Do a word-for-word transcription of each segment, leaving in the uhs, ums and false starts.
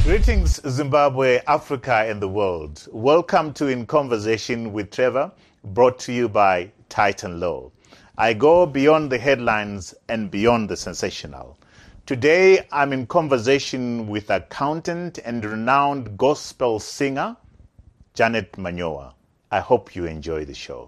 Greetings, Zimbabwe, Africa, and the world. Welcome to In Conversation with Trevor, brought to you by Titan Law. I go beyond the headlines and beyond the sensational. Today, I'm in conversation with accountant and renowned gospel singer, Janet Manyowa. I hope you enjoy the show.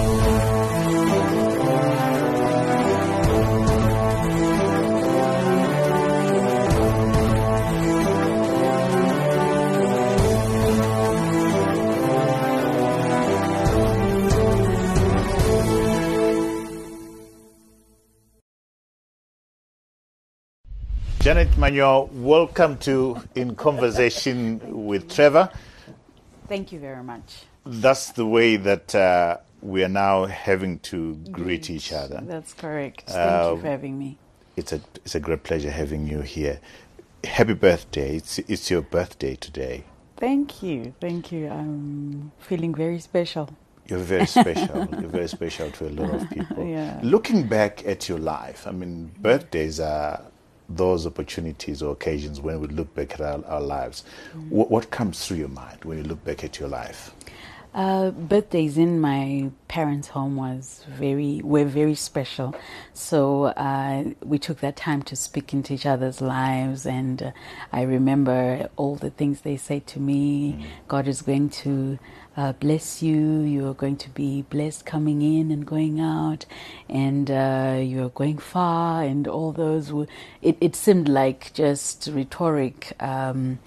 Janet Manyowa, welcome to In Conversation with Trevor. Thank you very much. That's the way that uh, we are now having to greet Great. each other. That's correct. Thank Uh, you for having me. It's a it's a great pleasure having you here. Happy birthday! It's it's your birthday today. Thank you. Thank you. I'm feeling very special. You're very special. You're very special to a lot of people. Yeah. Looking back at your life, I mean, birthdays are those opportunities or occasions when we look back at our, our lives. Mm. What, what comes through your mind when you look back at your life? Uh, birthdays in my parents' home was very were very special. So uh, we took that time to speak into each other's lives, and uh, I remember all the things they said to me. Mm. God is going to uh, bless you. You are going to be blessed coming in and going out, and uh, you are going far. And all those, were, it it seemed like just rhetoric. Um,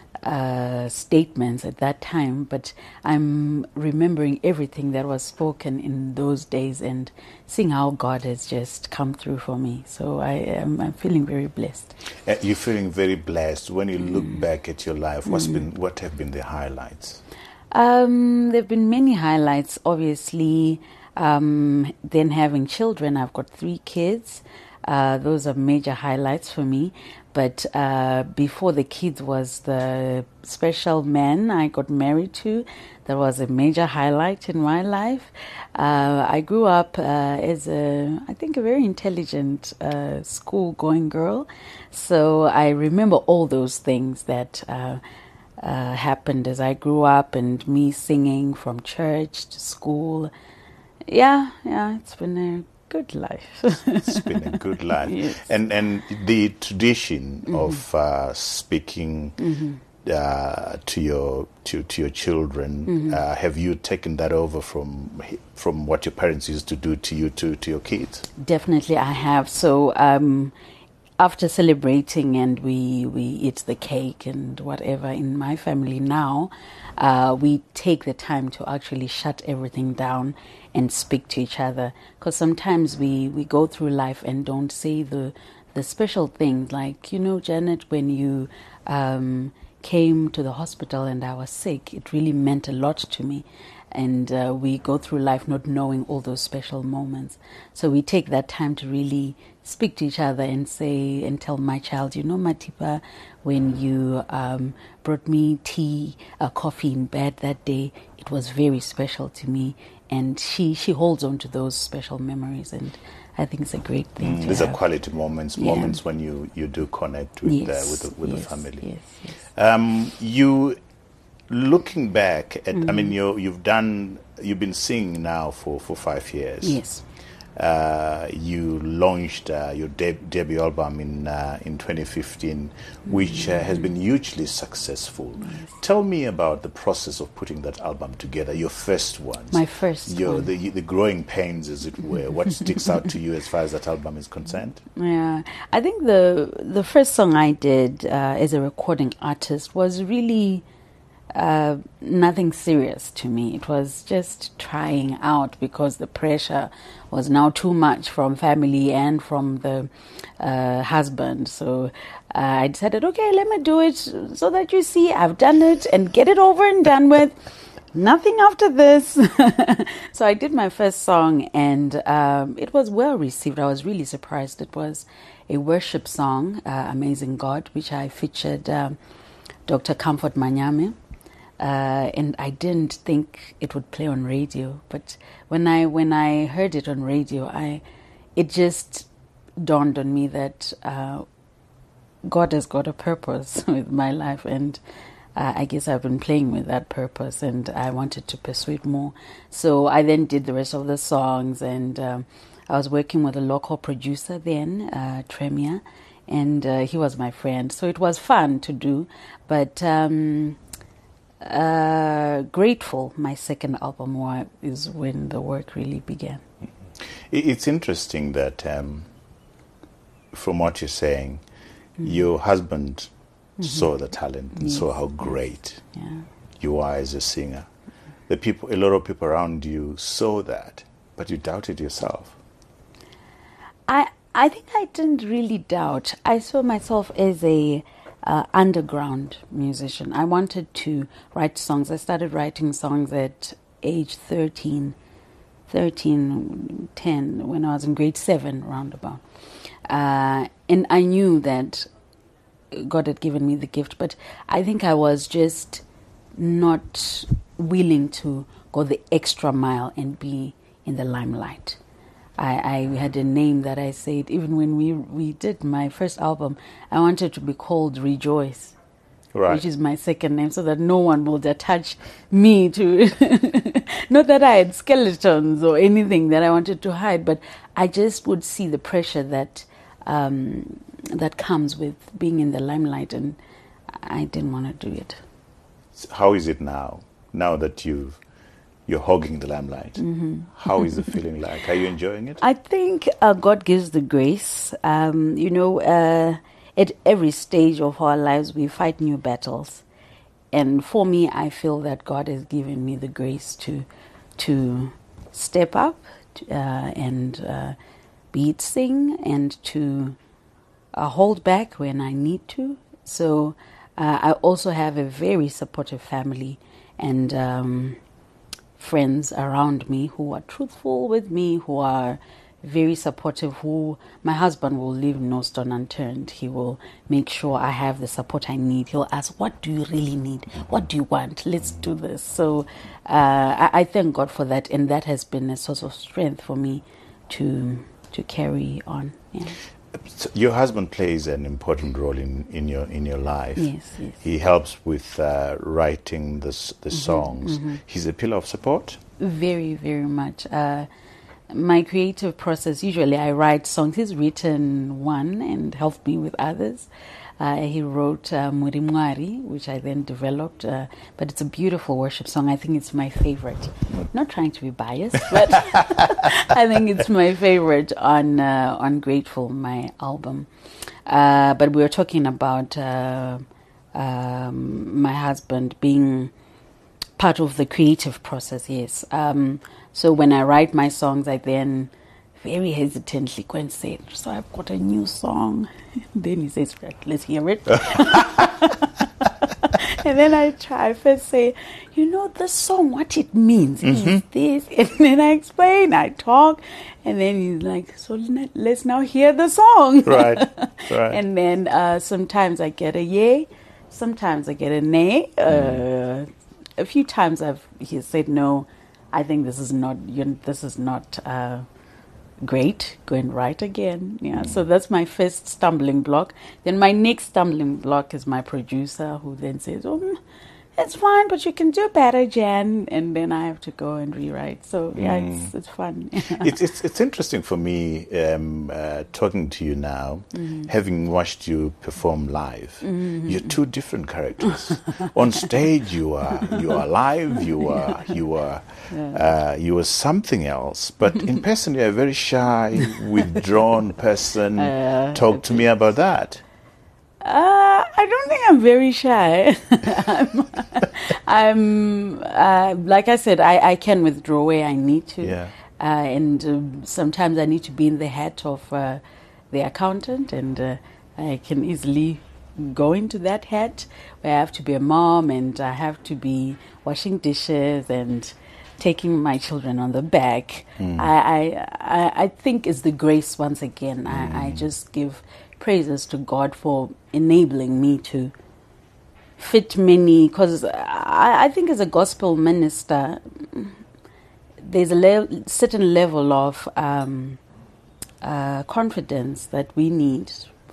Uh, statements at that time, but I'm remembering everything that was spoken in those days and seeing how God has just come through for me. So I am I'm feeling very blessed. Uh, you're feeling very blessed when you look mm. back at your life. What's mm. been what have been the highlights? Um, there have been many highlights. Obviously, um, then having children. I've got three kids. Uh, those are major highlights for me. But uh, before the kids was the special man I got married to. That was a major highlight in my life. Uh, I grew up uh, as a, I think, a very intelligent uh, school-going girl. So I remember all those things that uh, uh, happened as I grew up, and me singing from church to school. Yeah, yeah, it's been a good life. It's been a good life. Yes. And and the tradition mm-hmm. of uh, speaking mm-hmm. uh, to your to, to your children, mm-hmm. uh, have you taken that over from from what your parents used to do to you to, to your kids? Definitely I have. So um, after celebrating and we, we eat the cake and whatever in my family now, uh, we take the time to actually shut everything down and speak to each other, because sometimes we, we go through life and don't say the the special things, like, you know, Janet, when you um, came to the hospital and I was sick, it really meant a lot to me. And uh, we go through life not knowing all those special moments. So we take that time to really speak to each other and say and tell my child, you know, Matipa, when you um, brought me tea, uh, coffee in bed that day, it was very special to me. And she, she holds on to those special memories, and I think it's a great thing. Mm, to these have. are quality moments, yeah. moments when you, you do connect with yes, the, with the, with yes, the family. Yes, yes. Um, you, looking back at, mm-hmm. I mean, you you've done, you've been singing now for, for five years. Yes. Uh, you launched uh, your de- debut album in uh, in twenty fifteen, which uh, has been hugely successful. Yes. Tell me about the process of putting that album together, your first one. My first your, one. The, the growing pains, as it were. What sticks out to you as far as that album is concerned? Yeah, I think the the first song I did uh, as a recording artist was really Uh, nothing serious to me. It was just trying out because the pressure was now too much from family and from the uh, husband. So uh, I decided, okay, let me do it so that you see I've done it and get it over and done with. Nothing after this. So I did my first song, and um, it was well received. I was really surprised. It was a worship song, uh, Amazing God, which I featured um, Doctor Comfort Manyame. Uh, and I didn't think it would play on radio, but when I when I heard it on radio, I it just dawned on me that uh, God has got a purpose with my life, and uh, I guess I've been playing with that purpose, and I wanted to pursue it more. So I then did the rest of the songs, and um, I was working with a local producer then, uh, Tremia, and uh, he was my friend. So it was fun to do, but um, uh, Grateful, my second album, is when the work really began. It's interesting that um, from what you're saying, mm-hmm. your husband mm-hmm. saw the talent and yes. saw how great yeah. you are as a singer. The people, a lot of people around you saw that, but you doubted yourself. I I think I didn't really doubt. I saw myself as a uh, underground musician. I wanted to write songs. I started writing songs at age thirteen, thirteen, ten, when I was in grade seven, roundabout. Uh, and I knew that God had given me the gift, but I think I was just not willing to go the extra mile and be in the limelight. I, I had a name that I said, even when we we did my first album, I wanted to be called Rejoice, right. which is my second name, so that no one would attach me to, not that I had skeletons or anything that I wanted to hide, but I just would see the pressure that um, that comes with being in the limelight, and I didn't want to do it. How is it now, now that you've You're hogging the limelight? Mm-hmm. How is the feeling like? Are you enjoying it? I think uh, God gives the grace. Um, you know, uh, at every stage of our lives, we fight new battles. And for me, I feel that God has given me the grace to to step up uh, and uh, be it sing, and to uh, hold back when I need to. So uh, I also have a very supportive family, and Um, friends around me who are truthful with me, who are very supportive, who my husband will leave no stone unturned. He will make sure I have the support I need. He'll ask, what do you really need? What do you want? Let's do this. So uh, I, I thank God for that, and that has been a source of strength for me to to carry on. Yeah. So your husband plays an important role in, in your in your life. Yes, yes. He helps with uh, writing the the Mm-hmm, songs. mm-hmm. He's a pillar of support. Very, very much. Uh, my creative process, usually I write songs. He's written one and helped me with others. Uh, he wrote uh, Murimwari, which I then developed, uh, but it's a beautiful worship song. I think it's my favorite. Not trying to be biased, but I think it's my favorite on uh, on Grateful, my album. Uh, but we were talking about uh, um, my husband being part of the creative process, yes. Um, so when I write my songs, I then very hesitantly go and say, so I've got a new song. Then he says, right, let's hear it. And then I try, I first say, you know, this song, what it means mm-hmm. is this. And then I explain, I talk. And then he's like, so let's now hear the song. Right, right. And then uh, sometimes I get a yay. Sometimes I get a nay. Uh, mm. A few times I've he said, no, I think this is not, you this is not... Uh, great, go and write again. Yeah, mm. So that's my first stumbling block. Then my next stumbling block is my producer, who then says, oh, it's fine, but you can do better, Jan. And then I have to go and rewrite. So yeah, mm. it's it's fun. it's, it's it's interesting for me um, uh, talking to you now, mm-hmm. having watched you perform live. Mm-hmm. You're two different characters. On stage, you are you are live. You are you are yeah. uh, you are something else. But in person, you're a very shy, withdrawn person. Uh, Talk to me about that. Uh, I don't think I'm very shy. I'm, I'm uh, like I said, I, I can withdraw where I need to. Yeah. Uh, and um, sometimes I need to be in the hat of uh, the accountant, and uh, I can easily go into that hat where I have to be a mom, and I have to be washing dishes and taking my children on the back. Mm. I, I, I think it's the grace once again. Mm. I, I just give praises to God for enabling me to fit many, because I, I think as a gospel minister, there's a le- certain level of um, uh, confidence that we need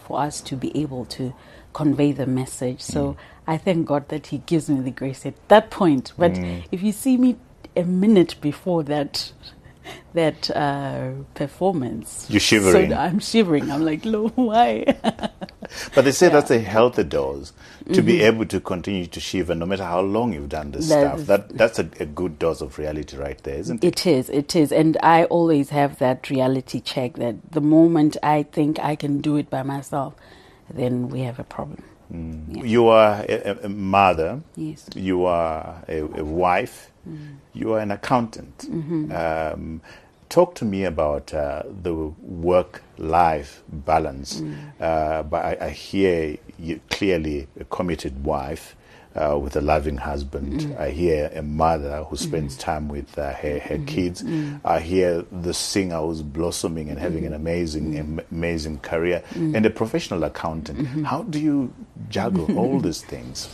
for us to be able to convey the message. So mm. I thank God that He gives me the grace at that point. But mm. if you see me a minute before that that uh, performance, you're shivering. So I'm shivering. I'm like, Lord, why? But they say yeah. that's a healthy dose to mm-hmm. be able to continue to shiver no matter how long you've done this that stuff. That that's a, a good dose of reality right there, isn't it? It is. It is. And I always have that reality check that the moment I think I can do it by myself, then we have a problem. Mm. Yeah. You are a, a mother. Yes. You are a, a wife. Mm. You are an accountant. Mm-hmm. Um, talk to me about uh, the work-life balance. Mm. Uh, but I, I hear you clearly a committed wife uh, with a loving husband. Mm. I hear a mother who spends mm. time with uh, her, her mm. kids. Mm. I hear the singer who's blossoming and having mm. an amazing, am- amazing career, mm. and a professional accountant. Mm-hmm. How do you juggle all these things?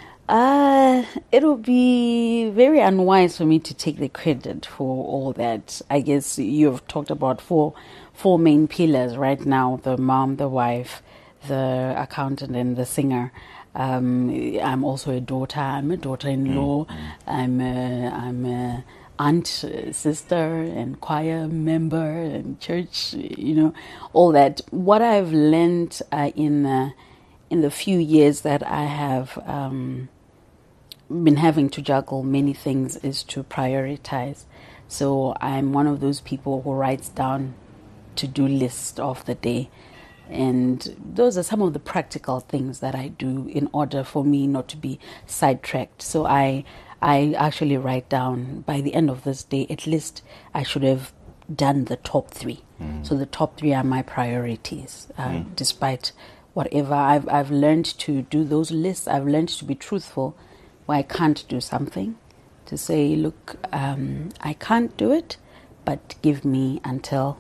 Uh, it would be very unwise for me to take the credit for all that. I guess you've talked about four four main pillars right now: the mom, the wife, the accountant, and the singer. Um, I'm also a daughter. I'm a daughter-in-law. Mm-hmm. I'm a, I'm a aunt, sister, and choir member, and church. You know, all that. What I've learned uh, in uh, in the few years that I have. Um, been having to juggle many things is to prioritize. So I'm one of those people who writes down to-do list of the day, and those are some of the practical things that I do in order for me not to be sidetracked. So I I actually write down by the end of this day at least I should have done the top three. Mm. So the top three are my priorities, uh, mm. despite whatever. I've I've learned to do those lists. I've learned to be truthful where I can't do something, to say, look, um, I can't do it, but give me until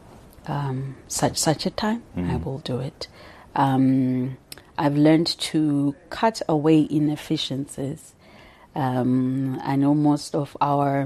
um, such such a time, mm-hmm. I will do it. Um, I've learned to cut away inefficiencies. Um, I know most of our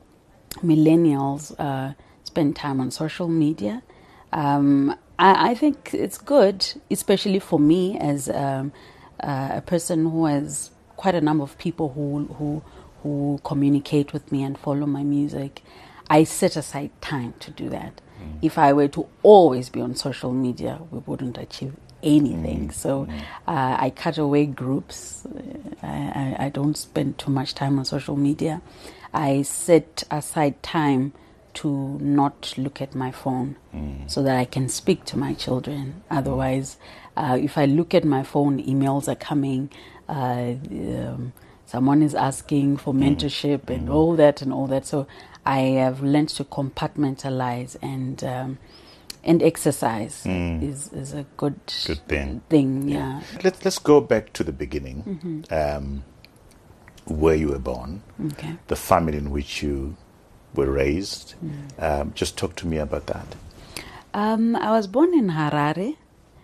millennials uh, spend time on social media. Um, I, I think it's good, especially for me as um, uh, a person who has quite a number of people who who who communicate with me and follow my music. I set aside time to do that. Mm. If I were to always be on social media, we wouldn't achieve anything. Mm. So mm. Uh, I cut away groups. I, I, I don't spend too much time on social media. I set aside time to not look at my phone mm. so that I can speak to my children. Otherwise, uh, if I look at my phone, emails are coming. Uh, um, someone is asking for mentorship mm. and mm. all that and all that. So I have learned to compartmentalize, and um, and exercise mm. is, is a good good thing. thing yeah. yeah. Let's let's go back to the beginning, mm-hmm. um, where you were born, okay. the family in which you were raised. Mm. Um, just talk to me about that. Um, I was born in Harare,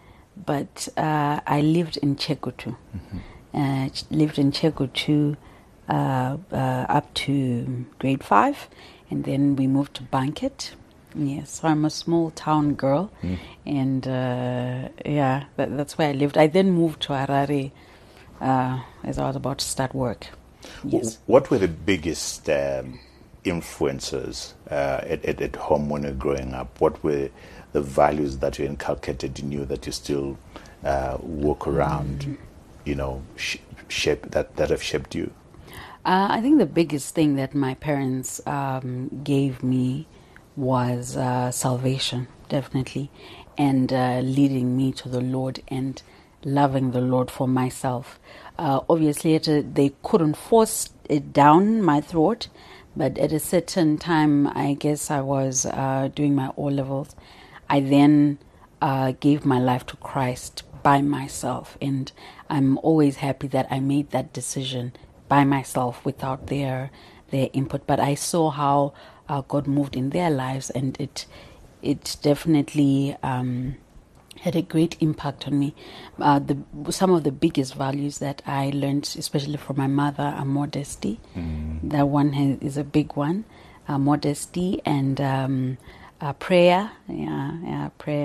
but uh, I lived in Chegutu. Mm-hmm. Uh, lived in Chegutu uh, uh, up to grade five, and then we moved to Banket. Yes, so I'm a small town girl, mm. and uh, yeah, that, that's where I lived. I then moved to Harare uh, as I was about to start work. Yes. What were the biggest um, influences uh, at, at, at home when you were growing up? What were the values that you inculcated in you that you still uh, walk around? Mm. You know, sh- shape that, that have shaped you? Uh, I think the biggest thing that my parents um, gave me was uh, salvation, definitely, and uh, leading me to the Lord and loving the Lord for myself. Uh, obviously, at a, they couldn't force it down my throat, but at a certain time, I guess I was uh, doing my O-levels. I then uh, gave my life to Christ by myself, and I'm always happy that I made that decision by myself without their their input. But I saw how uh, God moved in their lives, and it it definitely um, had a great impact on me. Uh, the some of the biggest values that I learned, especially from my mother, are modesty. Mm. That one has, is a big one. Uh, modesty and um, uh, prayer. Yeah, yeah, prayer.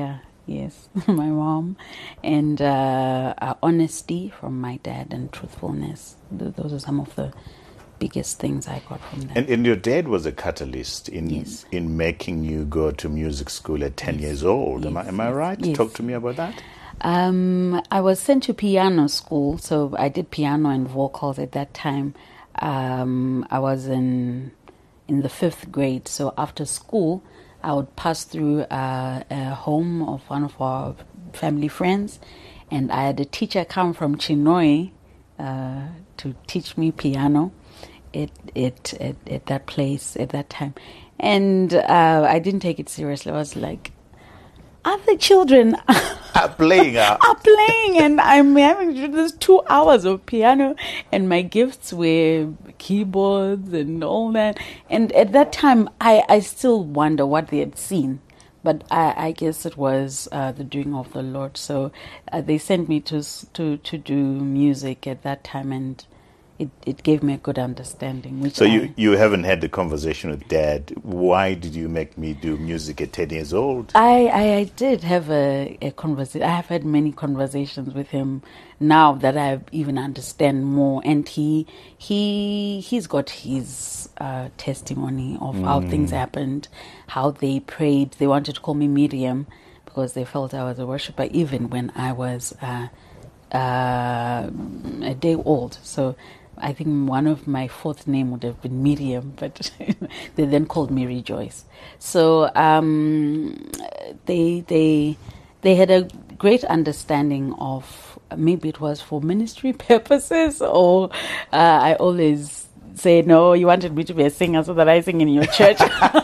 yes, my mom, and uh, uh, honesty from my dad and truthfulness. Th- those are some of the biggest things I got from them. And, and your dad was a catalyst in Yes. in making you go to music school at ten Yes. years old. Am I Yes, am I yes, right? yes. Talk to me about that. Um, I was sent to piano school, so I did piano and vocals at that time. Um, I was in in the fifth grade, so after school, I would pass through uh, a home of one of our family friends, and I had a teacher come from Chinoi uh, to teach me piano at, at, at, at that place at that time. And uh, I didn't take it seriously. I was like, other children Uh, playing uh, are playing, and I'm having to do this two hours of piano, and my gifts were keyboards and all that. And at that time, I, I still wonder what they had seen. But I, I guess it was uh, the doing of the Lord. So uh, they sent me to s- to to do music at that time, and it, it gave me a good understanding. Which So I, you, you haven't had the conversation with Dad. Why did you make me do music at ten years old? I, I, I did have a, a conversation. I have had many conversations with him now that I even understand more, and he he he's got his uh, testimony of how things happened, how they prayed. They wanted to call me Miriam because they felt I was a worshiper, even when I was uh, uh, a day old. So I think one of my fourth name would have been Miriam, but they then called me Rejoice. So um, they they they had a great understanding of, maybe it was for ministry purposes, or uh, I always say, no, you wanted me to be a singer so that I sing in your church.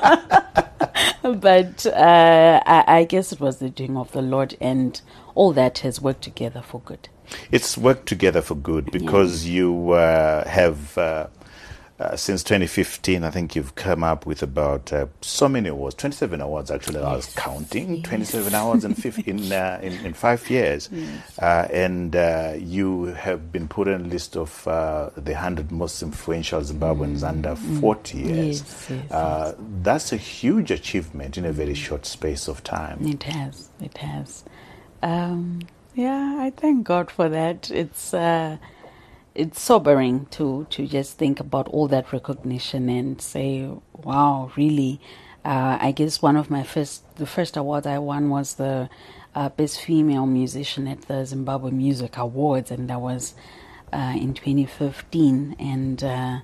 But uh, I, I guess it was the doing of the Lord, and all that has worked together for good. It's worked together for good because you uh, have, uh, uh, since twenty fifteen, I think you've come up with about uh, so many awards, twenty-seven awards actually. I was Yes. counting, Yes. twenty-seven awards in, fif- in, uh, in, in five years. Yes. Uh, and uh, you have been put on a list of uh, the one hundred most influential Zimbabweans under forty years. Yes, yes, uh, That's a huge achievement in a very short space of time. It has, it has. Um, yeah, I thank God for that. It's uh, it's sobering to to just think about all that recognition and say, wow, really. Uh, I guess one of my first, the first award I won was the uh, best female musician at the Zimbabwe Music Awards, and that was uh, in twenty fifteen. And uh,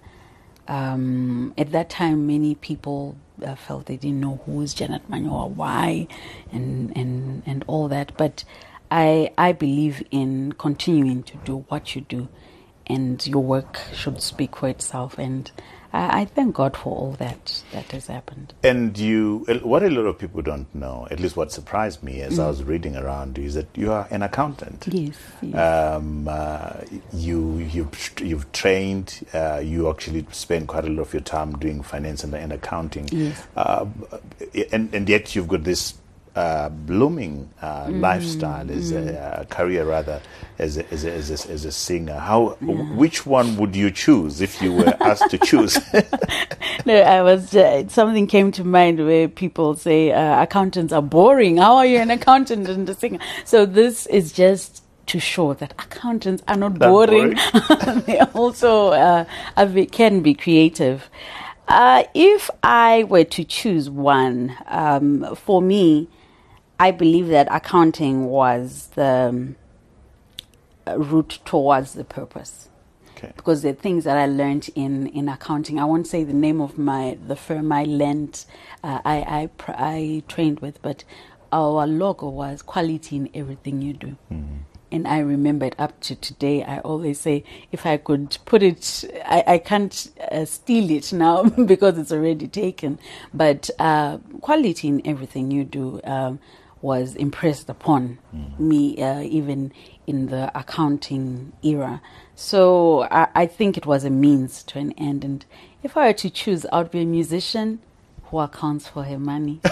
um, at that time, many people uh, felt they didn't know who is Janet Manyowa, why, and and and all that. But I I believe in continuing to do what you do, and your work should speak for itself. And I, I thank God for all that that has happened. And you, what a lot of people don't know, at least what surprised me as I was reading around you, is that you are an accountant. Yes, yes. Um, uh, you, you've, you've trained, uh, you actually spend quite a lot of your time doing finance and, and accounting. Yes. Uh, and, and yet you've got this uh, blooming uh, mm, lifestyle, as mm. a, a career rather, as a, as, a, as, a, as a singer. How, yeah. Which one would you choose if you were asked to choose? No, I was. Uh, something came to mind where people say uh, accountants are boring. How are you an accountant and a singer? So this is just to show that accountants are not That's boring. boring. They also uh, are, can be creative. Uh, if I were to choose one, um, for me, I believe that accounting was the um, route towards the purpose. Okay. Because the things that I learned in, in accounting, I won't say the name of my the firm I learned, uh, I, I I trained with, but our logo was quality in everything you do. Mm-hmm. And I remember it up to today. I always say, if I could put it, I, I can't uh, steal it now because it's already taken. But uh, quality in everything you do um, was impressed upon mm. me, uh, even in the accounting era. So I, I think it was a means to an end. And if I were to choose, I would be a musician who accounts for her money.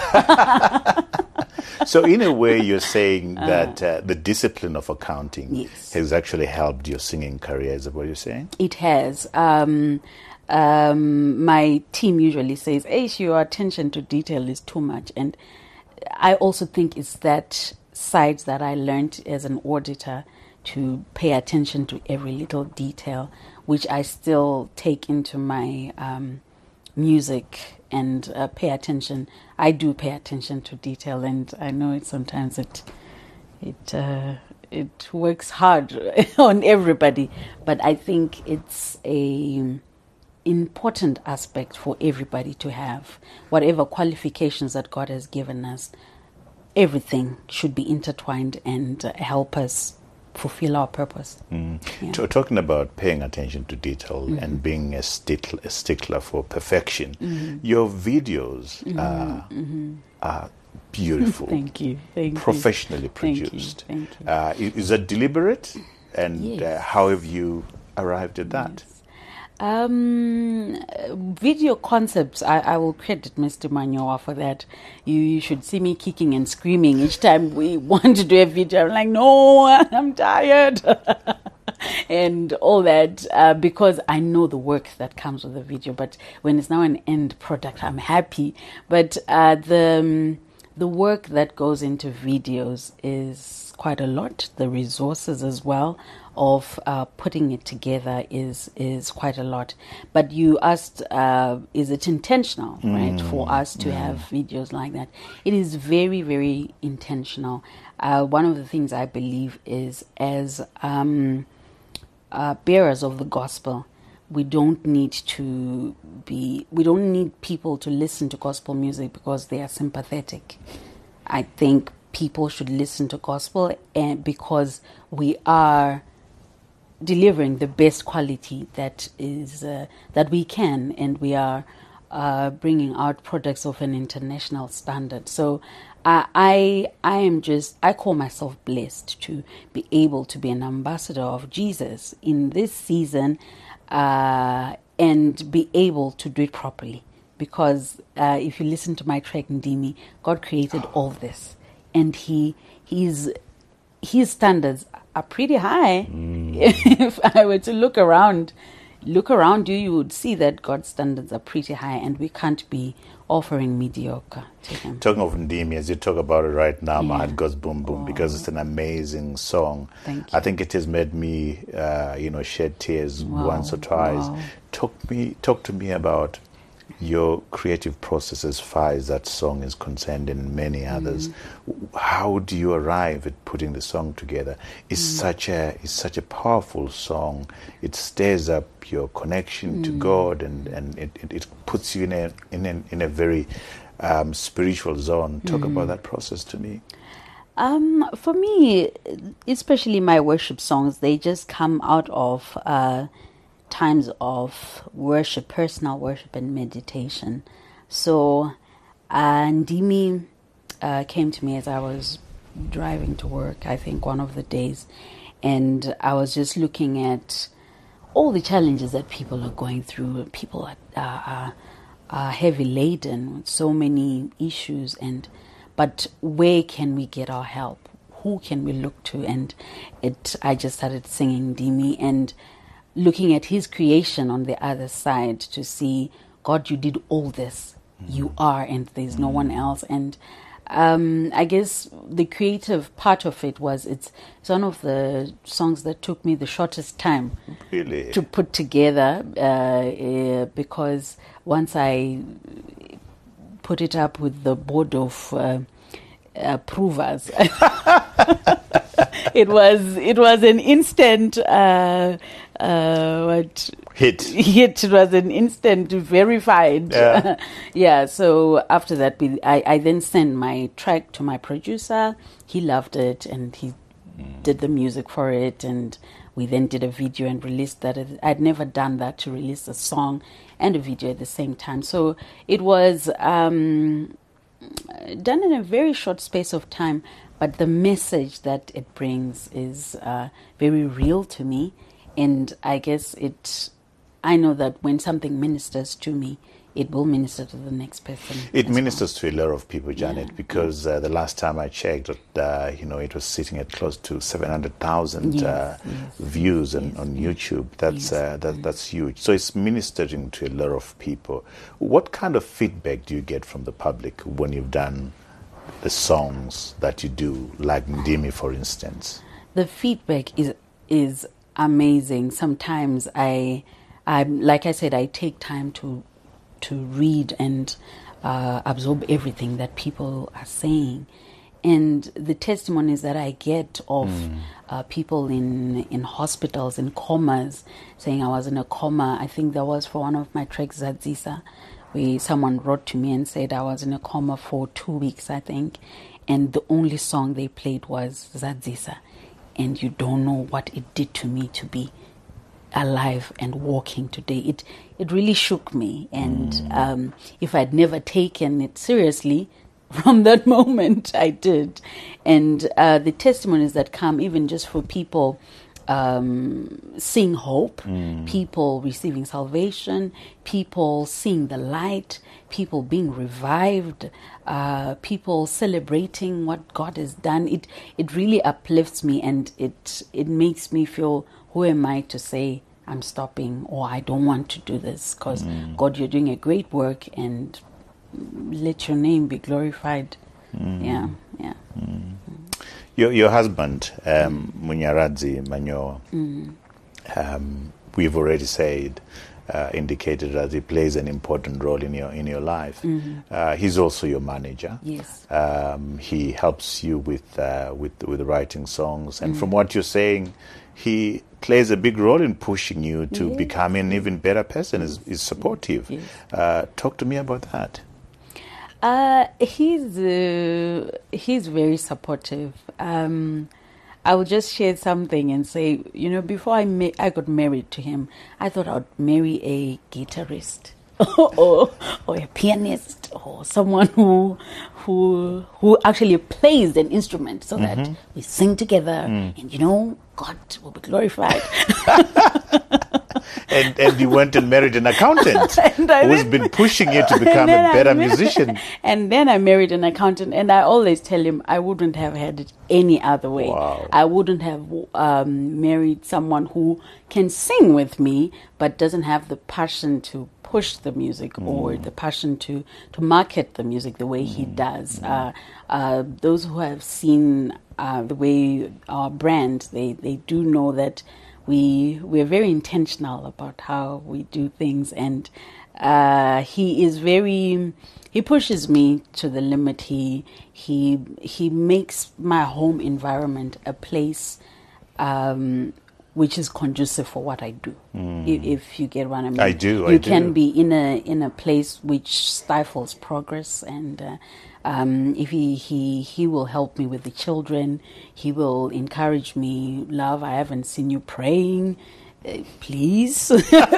So in a way, you're saying that uh, the discipline of accounting yes. has actually helped your singing career. Is that what you're saying? It has. Um, um, my team usually says, hey, your attention to detail is too much. And I also think it's that sides that I learned as an auditor, to pay attention to every little detail, which I still take into my um, music and uh, pay attention. I do pay attention to detail, and I know it sometimes it it uh, it works hard on everybody, but I think it's a important aspect for everybody to have. Whatever qualifications that God has given us, everything should be intertwined and uh, help us fulfill our purpose. Mm. Yeah. T- talking about paying attention to detail mm-hmm. and being a, stickler, a stickler for perfection, mm-hmm. your videos mm-hmm. Are, mm-hmm. are beautiful. Thank you. Thank professionally you. produced. Thank you. Thank you. Uh, is, is that deliberate? And yes. uh, how have you arrived at that? Yes. Um, video concepts, I, I will credit Mister Manyowa for that. You, you should see me kicking and screaming each time we want to do a video. I'm like, no, I'm tired. And all that, uh, because I know the work that comes with the video. But when it's now an end product, I'm happy. But uh, the um, the work that goes into videos is quite a lot. The resources as well of uh, putting it together is is quite a lot. But you asked, uh, is it intentional, mm. right, for us to mm. have videos like that? It is very, very intentional. Uh, one of the things I believe is, as um, uh, bearers of the gospel, we don't need to be, we don't need people to listen to gospel music because they are sympathetic. I think people should listen to gospel and because we are delivering the best quality that is uh, that we can, and we are uh, bringing out products of an international standard. So uh, I I am just I call myself blessed to be able to be an ambassador of Jesus in this season, uh, and be able to do it properly. Because uh, if you listen to my track Ndimi, God created all this, and He He's His standards are pretty high. Mm. If I were to look around, look around you, you would see that God's standards are pretty high, and we can't be offering mediocre to Him. Talking of Ndimi, as you talk about it right now, yeah. my heart goes boom boom oh. because it's an amazing song. Thank you. I think it has made me, uh, you know, shed tears wow. once or twice. Wow. Talk me, talk to me about your creative process as far as that song is concerned, and many others. Mm. How do you arrive at putting the song together? It's mm. such a it's such a powerful song. It stirs up your connection mm. to God, and, and it, it, it puts you in a in a, in a very um, spiritual zone. Talk mm. about that process to me. Um, for me, especially my worship songs, they just come out of Uh, times of worship, personal worship and meditation. So uh, Ndimi uh, came to me as I was driving to work, I think one of the days, and I was just looking at all the challenges that people are going through. People are, uh, are, are heavy laden with so many issues, and but where can we get our help? Who can we look to? And it, I just started singing Ndimi and looking at His creation on the other side to see, God, you did all this. Mm-hmm. You are, and there's no one else. And um, I guess the creative part of it was, it's, it's one of the songs that took me the shortest time really? to put together, uh, uh, because once I put it up with the board of uh, approvers, it was it was an instant uh, uh, what hit. Hit. It was an instant verified. Yeah. Yeah. So after that, we, I I then sent my track to my producer. He loved it, and he mm. did the music for it, and we then did a video and released that. I'd never done that, to release a song and a video at the same time. So it was um, done in a very short space of time. But the message that it brings is uh, very real to me. And I guess it, I know that when something ministers to me, it will minister to the next person. It ministers well. to a lot of people, Janet, yeah, because yeah. Uh, the last time I checked, uh, you know, it was sitting at close to seven hundred thousand yes, uh, yes, views yes, on, on yes, YouTube. That's yes, uh, that, that's huge. So it's ministering to a lot of people. What kind of feedback do you get from the public when you've done the songs that you do, like Ndimi, for instance? The feedback is is amazing. Sometimes I, I like I said, I take time to to read and uh, absorb everything that people are saying, and the testimonies that I get of mm. uh, people in in hospitals in comas saying I was in a coma. I think that was for one of my tracks, Zadzisa, where someone wrote to me and said I was in a coma for two weeks, I think, and the only song they played was Zadzisa. And you don't know what it did to me to be alive and walking today. It it really shook me. And mm. um, if I'd never taken it seriously, from that moment I did. And uh, the testimonies that come, even just for people um, seeing hope, mm. people receiving salvation, people seeing the light, people being revived, uh, people celebrating what God has done. It it really uplifts me, and it it makes me feel, who am I to say I'm stopping or I don't want to do this? Because mm. God, you're doing a great work, and let your name be glorified. Mm. Yeah, yeah. Mm. Your your husband, um, Munyaradzi Manyowa, mm. um, we've already said, uh, indicated that he plays an important role in your in your life. Mm-hmm. Uh, he's also your manager. Yes. Um, he helps you with uh, with with writing songs, and mm. from what you're saying, he plays a big role in pushing you to yes. become an even better person. Is is supportive. Yes. Uh, talk to me about that. Uh, he's uh, he's very supportive. Um, I will just share something and say, you know, before I ma- I got married to him, I thought I'd marry a guitarist or or a pianist or someone who who who actually plays an instrument, so mm-hmm. that we sing together mm. and, you know, God will be glorified. And and you went and married an accountant who's been pushing you to become a better musician. And then I married an accountant, and I always tell him I wouldn't have had it any other way. Wow. I wouldn't have um, married someone who can sing with me but doesn't have the passion to push the music mm. or the passion to, to market the music the way mm. he does. Mm. Uh, uh, those who have seen uh, the way our brand, they, they do know that We we're very intentional about how we do things, and uh, he is very. He pushes me to the limit. He he he makes my home environment a place um, which is conducive for what I do. Mm. If, if you get what I mean, I do. You I can do. be in a in a place which stifles progress, and uh, um, if he, he he will help me with the children. He will encourage me. Love, I haven't seen you praying. Uh, please,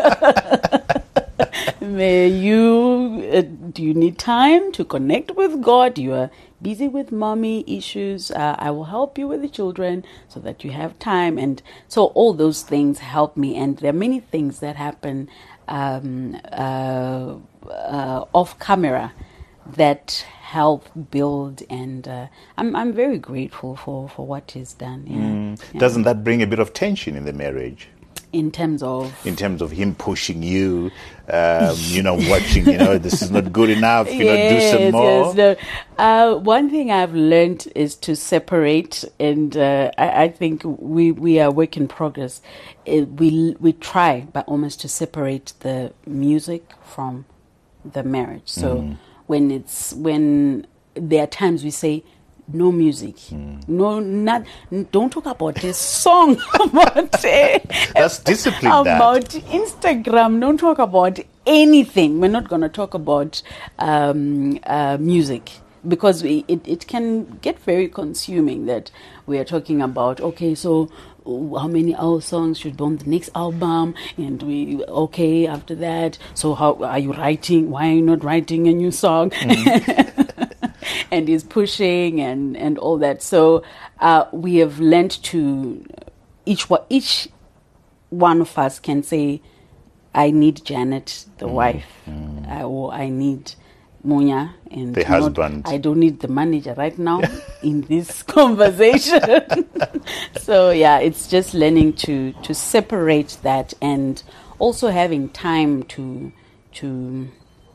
may you uh, do you need time to connect with God? You are busy with mommy issues. Uh, I will help you with the children so that you have time. And so all those things help me. And there are many things that happen um, uh, uh, off camera that help build. And uh, I'm I'm very grateful for, for what he's done. Yeah. Mm. Yeah. Doesn't that bring a bit of tension in the marriage? In terms of? In terms of him pushing you, um, you know, watching, you know, this is not good enough, you yes, know, do some more. Yes, no. Uh, one thing I've learned is to separate, and uh, I, I think we, we are work in progress. Uh, we we try, but almost to separate the music from the marriage. So mm. when it's, when there are times we say, no music, mm. no, not. Don't talk about this song. about That's discipline. About that. Instagram. Don't talk about anything. We're not going to talk about um, uh, music, because we, it it can get very consuming. That we are talking about. Okay, so how many our songs should be on the next album, and we okay after that. So how are you writing? Why are you not writing a new song? Mm. And he's pushing and, and all that. So uh, we have learned to each each one of us can say, I need Janet, the mm. wife, mm. Uh, or I need Munya, and the not, husband. I don't need the manager right now in this conversation. So yeah, it's just learning to to separate that, and also having time to to. to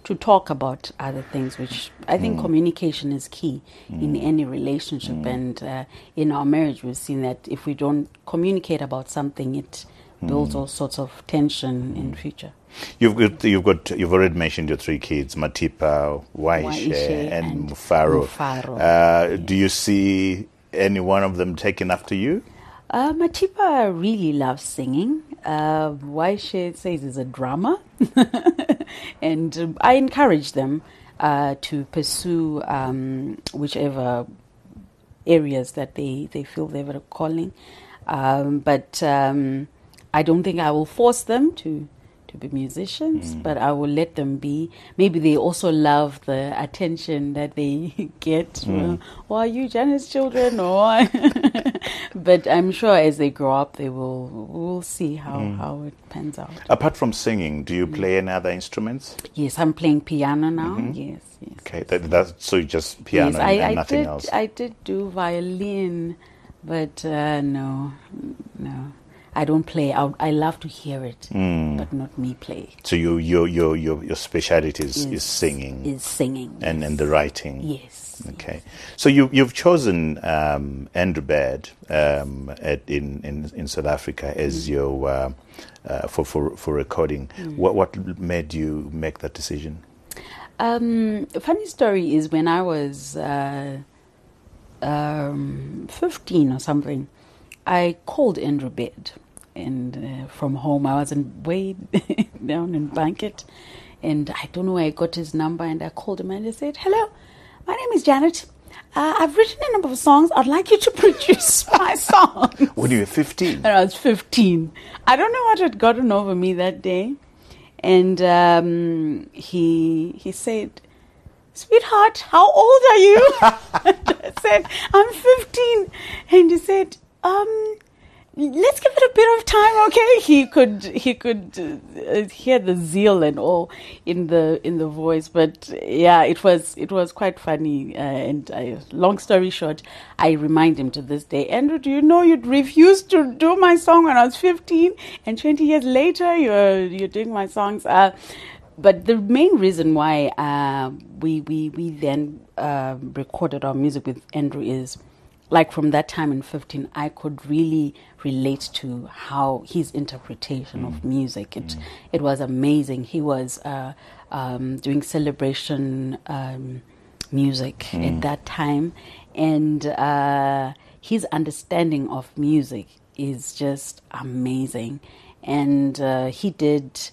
to talk about other things, which I think mm. communication is key mm. in any relationship. Mm. And uh, in our marriage, we've seen that if we don't communicate about something, it builds mm. all sorts of tension mm. in future. You've got, you've got, you've already mentioned your three kids, Matipa, Waishe, and, and Mufaro. Mufaro. Uh, yes. Do you see any one of them taken after you? Uh, Matipa really loves singing. Uh, Waishe says he's a drummer. And uh, I encourage them uh, to pursue um, whichever areas that they, they feel they have a calling. Um, but um, I don't think I will force them to to be musicians, mm. but I will let them be. Maybe they also love the attention that they get. Mm. Well, or are you Janet's children? Or but I'm sure as they grow up, they will will see how, mm. how it pans out. Apart from singing, do you play mm. any other instruments? Yes, I'm playing piano now. Mm-hmm. Yes, yes. Okay, that, that's so just piano yes, and, I, and I nothing did, else. I did do violin, but uh, no, no. I don't play. I, I love to hear it, mm. but not me play. So you, your your your your speciality is, is, is singing. Is singing and yes. and the writing. Yes. Okay. Yes. So you you've chosen um, Andrew Baird um, at, in, in in South Africa as mm. your uh, uh, for for for recording. Mm. What what made you make that decision? Um, a funny story is when I was uh, um, fifteen or something. I called Andrew Baird, and uh, from home I was in way down in Blanket, and I don't know where I got his number, and I called him and I said, "Hello, my name is Janet. Uh, I've written a number of songs. I'd like you to produce my songs." When you were fifteen? When I was fifteen. I don't know what had gotten over me that day, and um, he he said, "Sweetheart, how old are you?" And I said, "I'm fifteen," and he said, Um, let's give it a bit of time, okay? He could he could uh, hear the zeal and all in the in the voice, but yeah, it was it was quite funny. Uh, and I, long story short, I remind him to this day, Andrew, do you know you'd refused to do my song when I was fifteen, and twenty years later you're you're doing my songs. Uh, but the main reason why uh, we we we then uh, recorded our music with Andrew is, like from that time in fifteen, I could really relate to how his interpretation mm. of music. It mm. it was amazing. He was uh, um, doing celebration um, music mm. at that time, and uh, his understanding of music is just amazing. And uh, he did.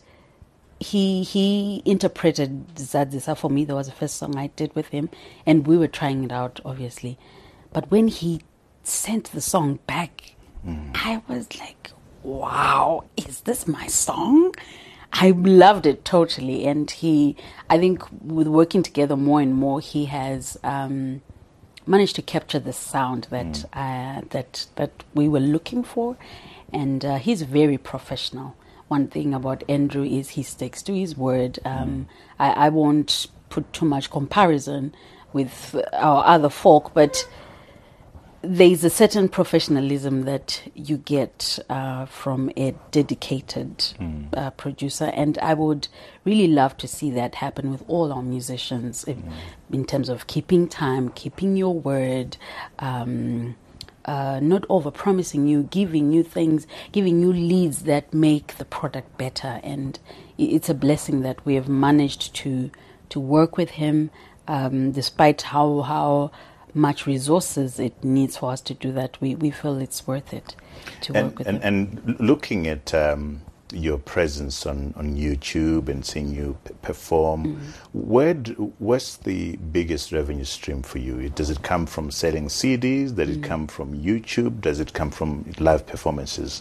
He he interpreted Zadzisa for me. That was the first song I did with him, and we were trying it out, obviously. But when he sent the song back, mm. I was like, wow, is this my song? I loved it totally. And he, I think with working together more and more, he has um, managed to capture the sound that, mm. uh, that, that we were looking for. And uh, he's very professional. One thing about Andrew is he sticks to his word. Um, mm. I, I won't put too much comparison with our other folk, but there's a certain professionalism that you get uh, from a dedicated mm. uh, producer, and I would really love to see that happen with all our musicians if, mm. in terms of keeping time, keeping your word, um, uh, not over-promising you, giving you things, giving you leads that make the product better. And it's a blessing that we have managed to to work with him, um, despite how how. much resources it needs for us to do that. We we feel it's worth it to and, work with and, it. And looking at um, your presence on, on YouTube and seeing you p- perform, mm. where do, what's the biggest revenue stream for you? Does it come from selling C Ds? Does mm. it come from YouTube? Does it come from live performances?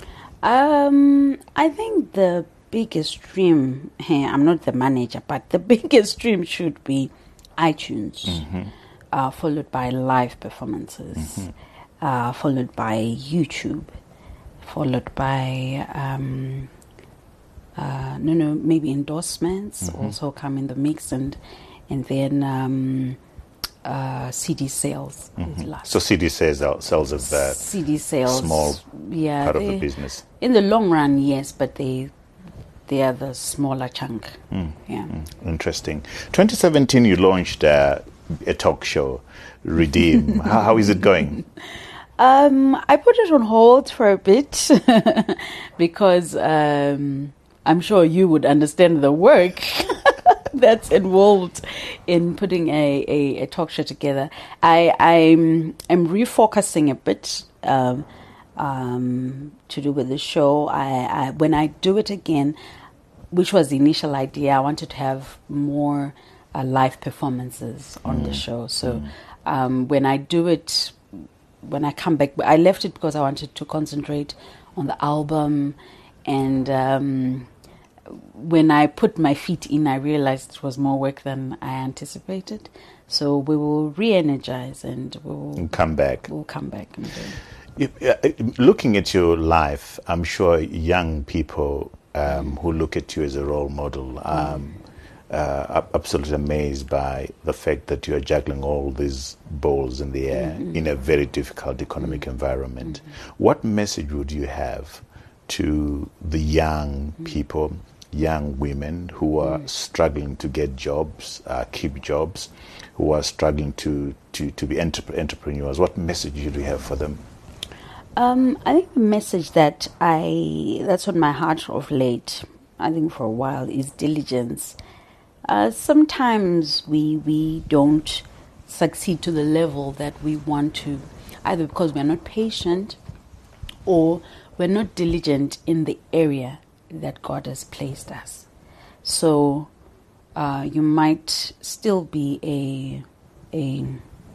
Um, I think the biggest stream, hey, I'm not the manager, but the biggest stream should be iTunes. Mm-hmm. Uh, followed by live performances, mm-hmm. uh, followed by YouTube, followed by um, uh, no, no, maybe endorsements mm-hmm. also come in the mix, and and then um, uh, C D sales. Mm-hmm. Is last. So C D sales are sales of that C D sales, small yeah, part they, of the business. In the long run, yes, but they they are the smaller chunk. Mm. Yeah. Mm. Interesting. twenty seventeen, you launched uh, a talk show, Redeem. how, how is it going? Um, I put it on hold for a bit because um, I'm sure you would understand the work that's involved in putting a, a, a talk show together. I I'm am refocusing a bit um, um, to do with the show. I, I when I do it again, which was the initial idea, I wanted to have more uh, live performances on mm. the show. So mm. um, when I do it, when I come back, I left it because I wanted to concentrate on the album, and um, when I put my feet in, I realized it was more work than I anticipated. So we will re-energize and we will and come back. We'll come back. And if, uh, looking at your life, I'm sure young people um, mm. who look at you as a role model um, mm. uh, are absolutely amazed by the fact that you are juggling all these balls in the air mm-hmm. in a very difficult economic mm-hmm. environment. Mm-hmm. What message would you have to the young mm-hmm. people, young women who are mm. struggling to get jobs, uh, keep jobs, who are struggling to, to, to be entre- entrepreneurs? What message do you have for them? Um, I think the message that I that's on my heart of late, I think for a while, is diligence. Uh, sometimes we we don't succeed to the level that we want to, either because we're not patient or we're not diligent in the area that God has placed us. So uh, you might still be a a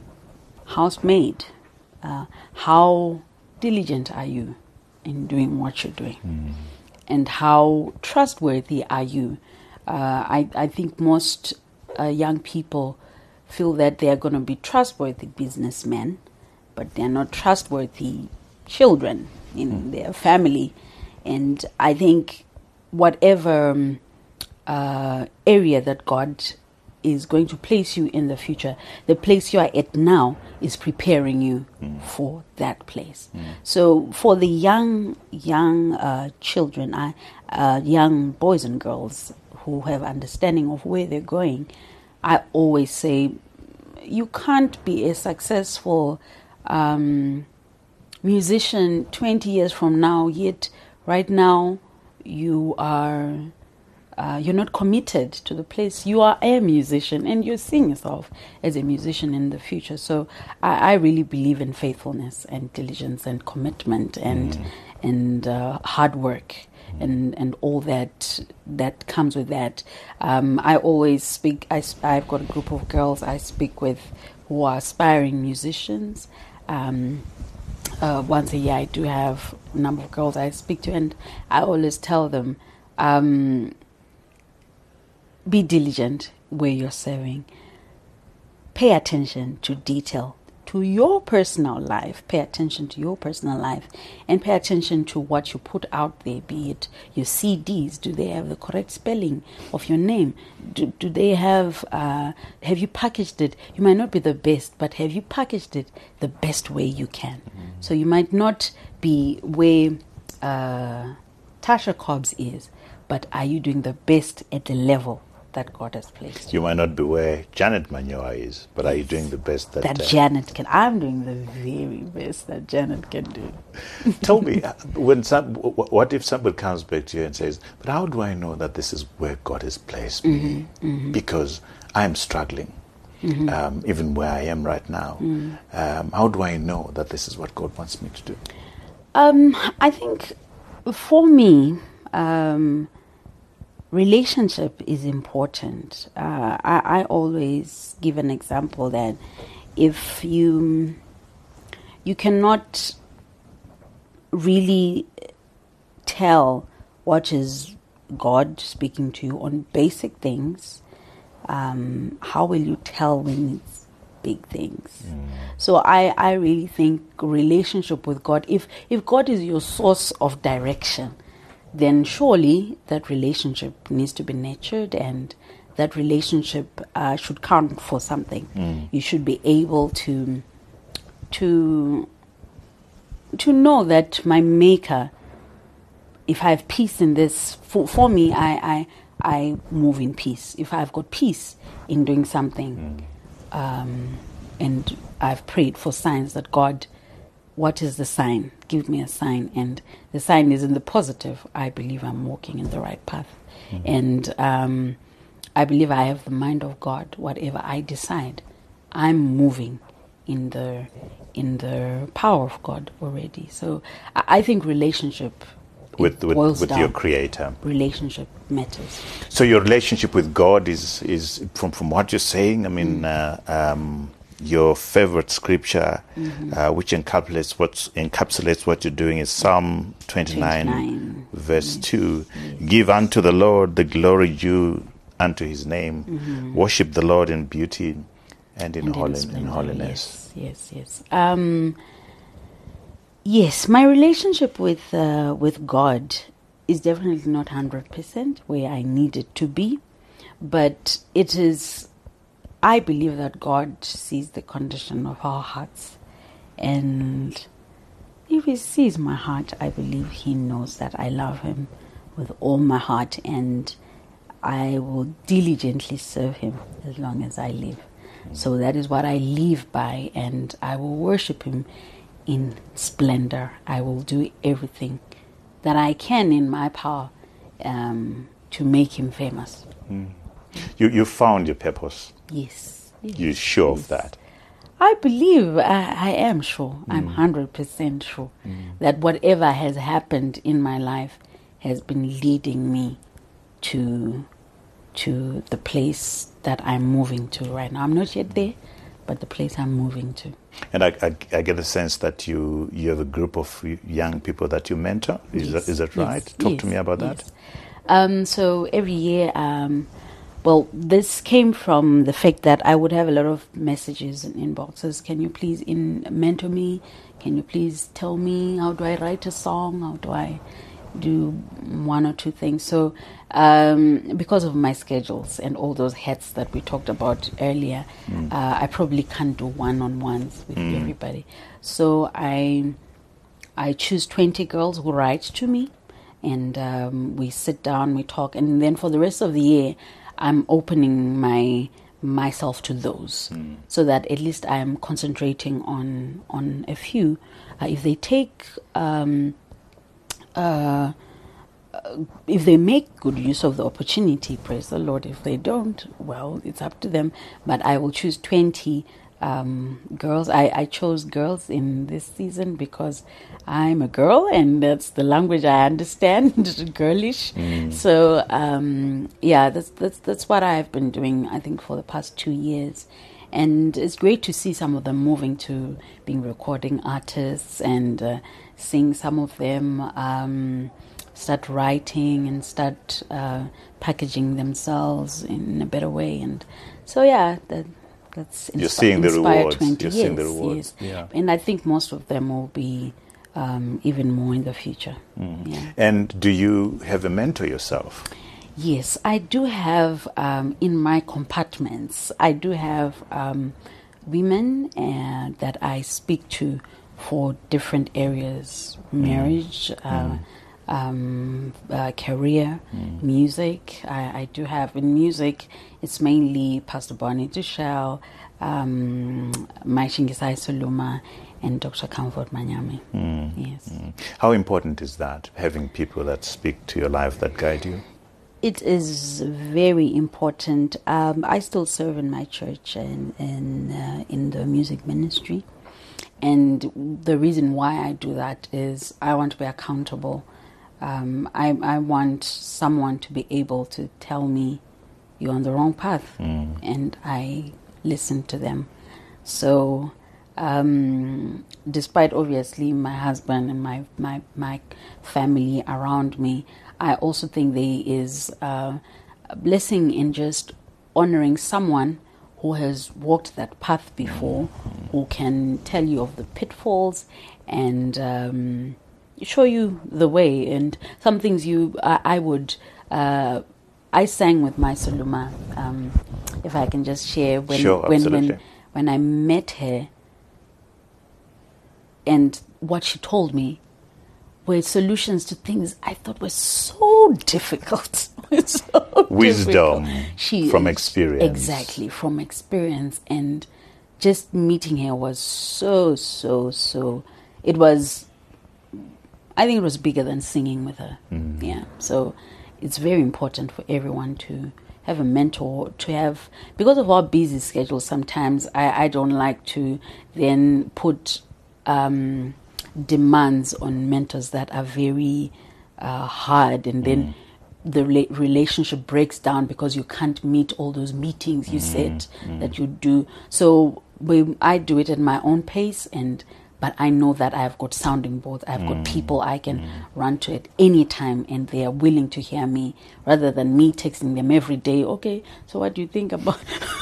housemaid. Uh, how diligent are you in doing what you're doing? Mm. And how trustworthy are you? Uh, I, I think most uh, young people feel that they are going to be trustworthy businessmen, but they're not trustworthy children in mm. their family. And I think whatever um, uh, area that God is going to place you in the future, the place you are at now is preparing you mm. for that place. Mm. So for the young young uh, children, I, uh, young boys and girls who have understanding of where they're going, I always say you can't be a successful um, musician twenty years from now, yet right now you are Uh, you're not committed to the place. You are a musician and you're seeing yourself as a musician in the future. So I, I really believe in faithfulness and diligence and commitment and mm. and uh, hard work mm. and, and all that that comes with that. Um, I always speak, I, I've got a group of girls I speak with who are aspiring musicians. Um, uh, once a year I do have a number of girls I speak to, and I always tell them, um, be diligent where you're serving. Pay attention to detail, to your personal life. Pay attention to your personal life and pay attention to what you put out there, be it your C Ds. Do they have the correct spelling of your name? Do, do they have, uh, have you packaged it? You might not be the best, but have you packaged it the best way you can? Mm-hmm. So you might not be where uh, Tasha Cobbs is, but are you doing the best at the level that God has placed? You might not be where Janet Manyoa is, but are you doing the best that... That uh, Janet can. I'm doing the very best that Janet can do. Tell me, when some, what if somebody comes back to you and says, but how do I know that this is where God has placed me? Mm-hmm, mm-hmm. Because I'm struggling, mm-hmm. um, even where I am right now. Mm. Um, how do I know that this is what God wants me to do? Um, I think for me... Um, relationship is important. Uh, I, I always give an example that if you you cannot really tell what is God speaking to you on basic things, um, how will you tell when it's big things? Mm. So I, I really think relationship with God, if if God is your source of direction, then surely that relationship needs to be nurtured, and that relationship uh, should count for something. Mm. You should be able to to to know that my Maker if I have peace in this, for, for me, I, I I move in peace. If I've got peace in doing something, mm. um, and I've prayed for signs that God, what is the sign? Give me a sign. And the sign is in the positive. I believe I'm walking in the right path. Mm. And um, I believe I have the mind of God. Whatever I decide, I'm moving in the in the power of God already. So I, I think relationship with with, with your Creator. Relationship matters. So your relationship with God is is from from what you're saying. I mean, mm. uh, um, your favorite scripture, mm-hmm. uh, which encapsulates what encapsulates what you're doing, is Psalm twenty-nine, twenty-nine. Verse yes. two. Yes. Give unto the Lord the glory due unto His name. Mm-hmm. Worship the Lord in beauty and in, and holi- in, in holiness. Yes, yes, yes. Um, yes, my relationship with uh, with God is definitely not one hundred percent where I need it to be, but it is. I believe that God sees the condition of our hearts, and if He sees my heart, I believe He knows that I love Him with all my heart, and I will diligently serve Him as long as I live. So that is what I live by, and I will worship Him in splendor. I will do everything that I can in my power um, to make Him famous. Mm. You you found your purpose. Yes. yes You're sure yes. of that? I believe, I, I am sure, mm. I'm one hundred percent sure mm. that whatever has happened in my life has been leading me to to the place that I'm moving to right now. I'm not yet there, but the place I'm moving to. And I, I, I get a sense that you you have a group of young people that you mentor. Is yes. that is that right? Yes. Talk yes. to me about yes. that. Um, so every year, um, well, this came from the fact that I would have a lot of messages and inboxes. Can you please in mentor me? Can you please tell me how do I write a song? How do I do one or two things? So um, because of my schedules and all those hats that we talked about earlier, mm. uh, I probably can't do one-on-ones with mm. everybody. So I I choose twenty girls who write to me, and um, we sit down, we talk, and then for the rest of the year, I'm opening my myself to those, mm. so that at least I'm concentrating on on a few. Uh, if they take um, Uh, if they make good use of the opportunity, praise the Lord. If they don't, well, it's up to them. But I will choose twenty um, girls. I, I chose girls in this season because I'm a girl, and that's the language I understand, girlish. Mm. So um, yeah, that's that's that's what I've been doing, I think, for the past two years. And it's great to see some of them moving to being recording artists, and uh, seeing some of them um, start writing and start uh, packaging themselves in a better way. And so, yeah, that, that's inspi- You're seeing the rewards. twenty You're years, seeing the rewards. Yes. Yeah. And I think most of them will be um, even more in the future. Mm. Yeah. And do you have a mentor yourself? Yes, I do have um, in my compartments, I do have um, women uh, that I speak to for different areas: marriage, mm. Uh, mm. Um, uh, career, mm. music. I, I do have in music, it's mainly Pastor Bonnie Dushel, um, Maishingisai Soluma, and Doctor Comfort Manyami. Mm. Yes. Mm. How important is that, having people that speak to your life, that guide you? It is very important. Um, I still serve in my church and, and uh, in the music ministry. And the reason why I do that is I want to be accountable. Um, I, I want someone to be able to tell me, you're on the wrong path. Mm. And I listen to them. So um, despite obviously my husband and my, my, my family around me, I also think there is uh, a blessing in just honoring someone who has walked that path before, mm-hmm. who can tell you of the pitfalls and um, show you the way. And some things you, I, I would, uh, I sang with my Soluma, um, if I can just share. When, sure, when, absolutely. when, when I met her and what she told me, were solutions to things I thought were so difficult. so Wisdom difficult. She, from experience. Exactly, from experience. And just meeting her was so, so, so... It was... I think it was bigger than singing with her. Mm. Yeah. So it's very important for everyone to have a mentor, to have... Because of our busy schedule, sometimes I, I don't like to then put... Um, demands on mentors that are very uh, hard, and then mm. the rela- relationship breaks down because you can't meet all those meetings you mm. said mm. that you do. So we, I do it at my own pace, and but I know that I've got sounding boards. I've mm. got people I can mm. run to at any time, and they are willing to hear me rather than me texting them every day. Okay, so what do you think about?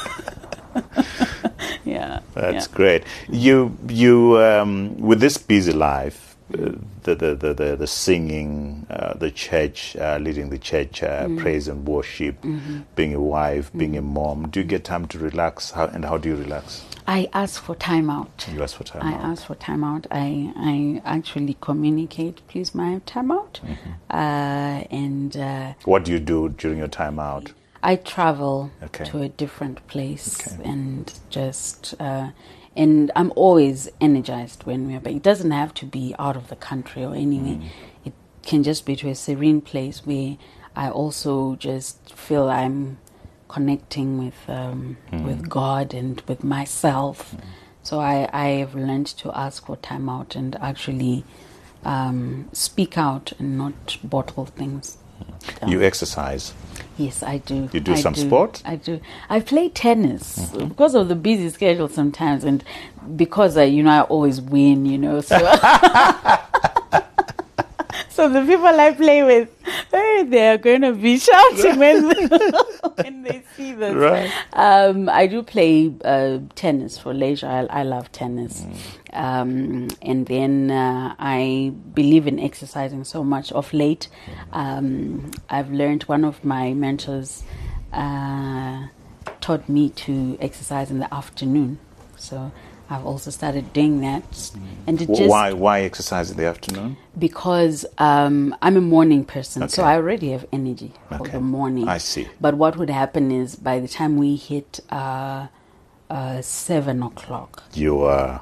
Yeah, that's yeah. great. You, you, um, with this busy life, uh, the, the, the, the, the singing, uh, the church, uh, leading the church, uh, mm. praise and worship, mm-hmm. being a wife, mm. being a mom. Do you get time to relax? How, and how do you relax? I ask for time out. You ask for time I out. ask for time out. I I actually communicate, please, my time out. Mm-hmm. Uh, and uh, what do you do during your time out? I travel okay. to a different place okay. and just, uh, and I'm always energized when we're back. It doesn't have to be out of the country or anywhere. Mm. It can just be to a serene place where I also just feel I'm connecting with um, mm. with God and with myself. Mm. So I, I have learned to ask for time out and actually um, speak out and not bottle things. Mm. You exercise? Yes, I do. You do I some do. sport? I do. I play tennis mm-hmm. because of the busy schedule sometimes, and because I, you know, I always win. You know, so so the people I play with, hey, they are going to be shouting when when they see this. Right. Um, I do play uh, tennis for leisure. I, I love tennis. Mm. Um, and then uh, I believe in exercising so much. Of late, um, I've learned, one of my mentors uh, taught me to exercise in the afternoon. So I've also started doing that. Mm. And it just, why why exercise in the afternoon? Because um, I'm a morning person, okay. so I already have energy for okay. the morning. I see. But what would happen is by the time we hit uh, uh, seven o'clock, you are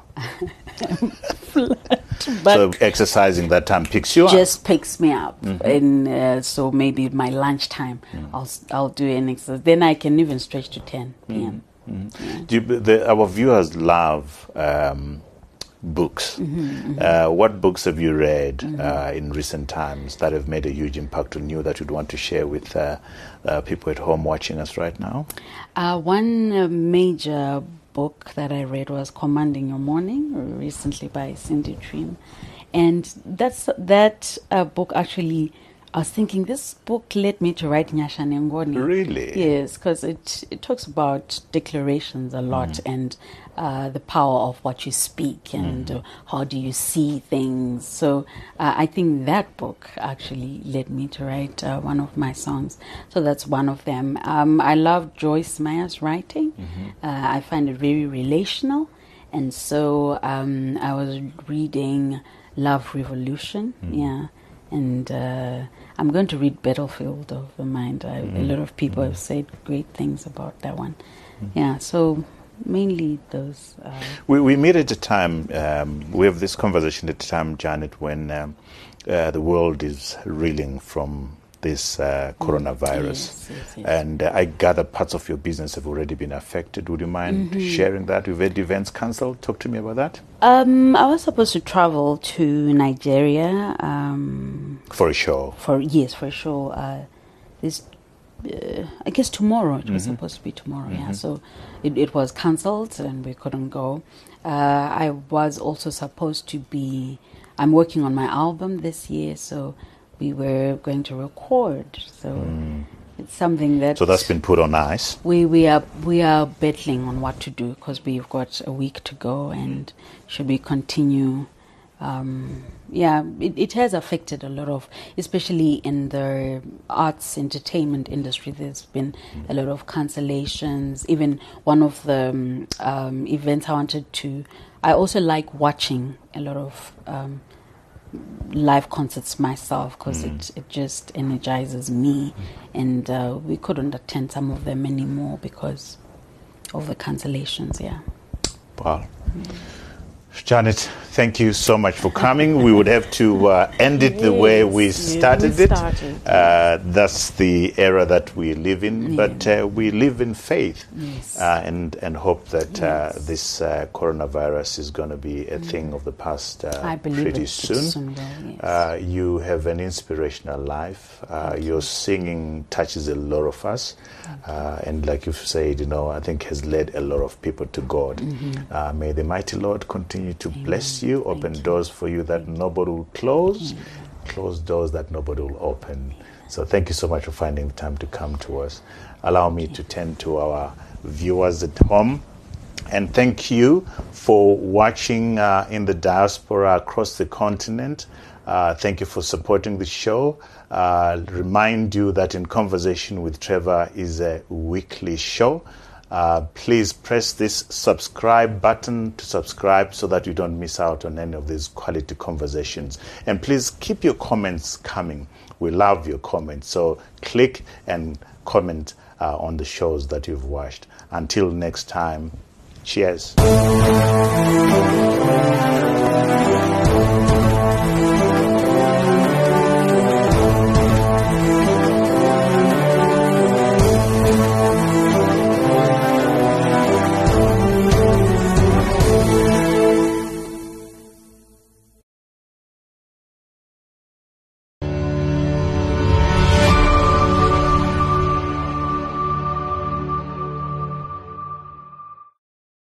flat. But so exercising that time picks you up. Just picks me up, mm-hmm. and uh, so maybe my lunchtime, mm. I'll I'll do an exercise. Then I can even stretch to ten p.m. Mm. Mm. Do you, the, our viewers love um, books. Mm-hmm, mm-hmm. Uh, what books have you read mm-hmm. uh, in recent times that have made a huge impact on you that you'd want to share with uh, uh, people at home watching us right now? Uh, one uh, major book that I read was Commanding Your Morning, recently by Cindy Trim. And that's that uh, book actually... I was thinking this book led me to write Nyasha Nengoni. Really? Yes, because it it talks about declarations a lot mm. and uh, the power of what you speak and mm. uh, how do you see things. So uh, I think that book actually led me to write uh, one of my songs. So that's one of them. Um, I love Joyce Meyer's writing. Mm-hmm. Uh, I find it very relational. And so um, I was reading Love Revolution. Mm. Yeah. And uh, I'm going to read Battlefield of the Mind. I, mm. A lot of people mm. have said great things about that one. Mm. Yeah, so mainly those. Uh, we we meet at a time, um, we have this conversation at a time, Janet, when um, uh, the world is reeling from this uh, coronavirus. Yes, yes, yes. And uh, I gather parts of your business have already been affected. Would you mind mm-hmm. sharing that? We've had events cancelled. Talk to me about that. Um, I was supposed to travel to Nigeria. Um, for a show? For Yes, for a show. Uh, this, uh, I guess tomorrow. It mm-hmm. was supposed to be tomorrow, mm-hmm. yeah. So it, it was cancelled and we couldn't go. Uh, I was also supposed to be... I'm working on my album this year, so... we were going to record, so mm. it's something that... So that's been put on ice? We we are we are battling on what to do because we've got a week to go, and should we continue... Um, yeah, it, it has affected a lot of, especially in the arts entertainment industry. There's been mm. a lot of cancellations. Even one of the um, um, events I wanted to... I also like watching a lot of... Um, live concerts myself because Mm. it, it just energizes me. And uh, we couldn't attend some of them anymore because of the cancellations, yeah. Wow. Mm. Janet, thank you so much for coming. We would have to uh, end it the Yes, way we yes, started we it. started, Uh, that's the era that we live in, Yeah. but uh, we live in faith Yes. uh, and, and hope that uh, Yes. this uh, coronavirus is going to be a thing of the past uh, I believe pretty it soon. soon will, yes. Uh, you have an inspirational life. Uh, your singing touches a lot of us. Uh, and like you've said, you know, I think has led a lot of people to God. Mm-hmm. Uh, may the mighty Lord continue to Amen. bless you, open Thank doors for you that nobody will close, close doors that nobody will open. So thank you so much for finding the time to come to us. Allow me to tend to our viewers at home. And thank you for watching uh, in the diaspora across the continent. Uh, thank you for supporting the show. Uh, remind you that In Conversation with Trevor is a weekly show. Uh, please press this subscribe button to subscribe so that you don't miss out on any of these quality conversations. And please keep your comments coming. We love your comments. So click and comment uh, on the shows that you've watched. Until next time, cheers.